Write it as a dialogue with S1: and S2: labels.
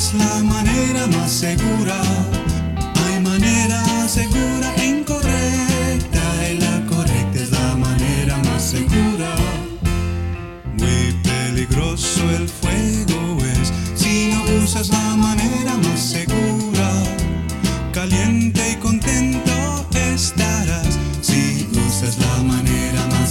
S1: es la manera más segura. Hay manera segura en correr.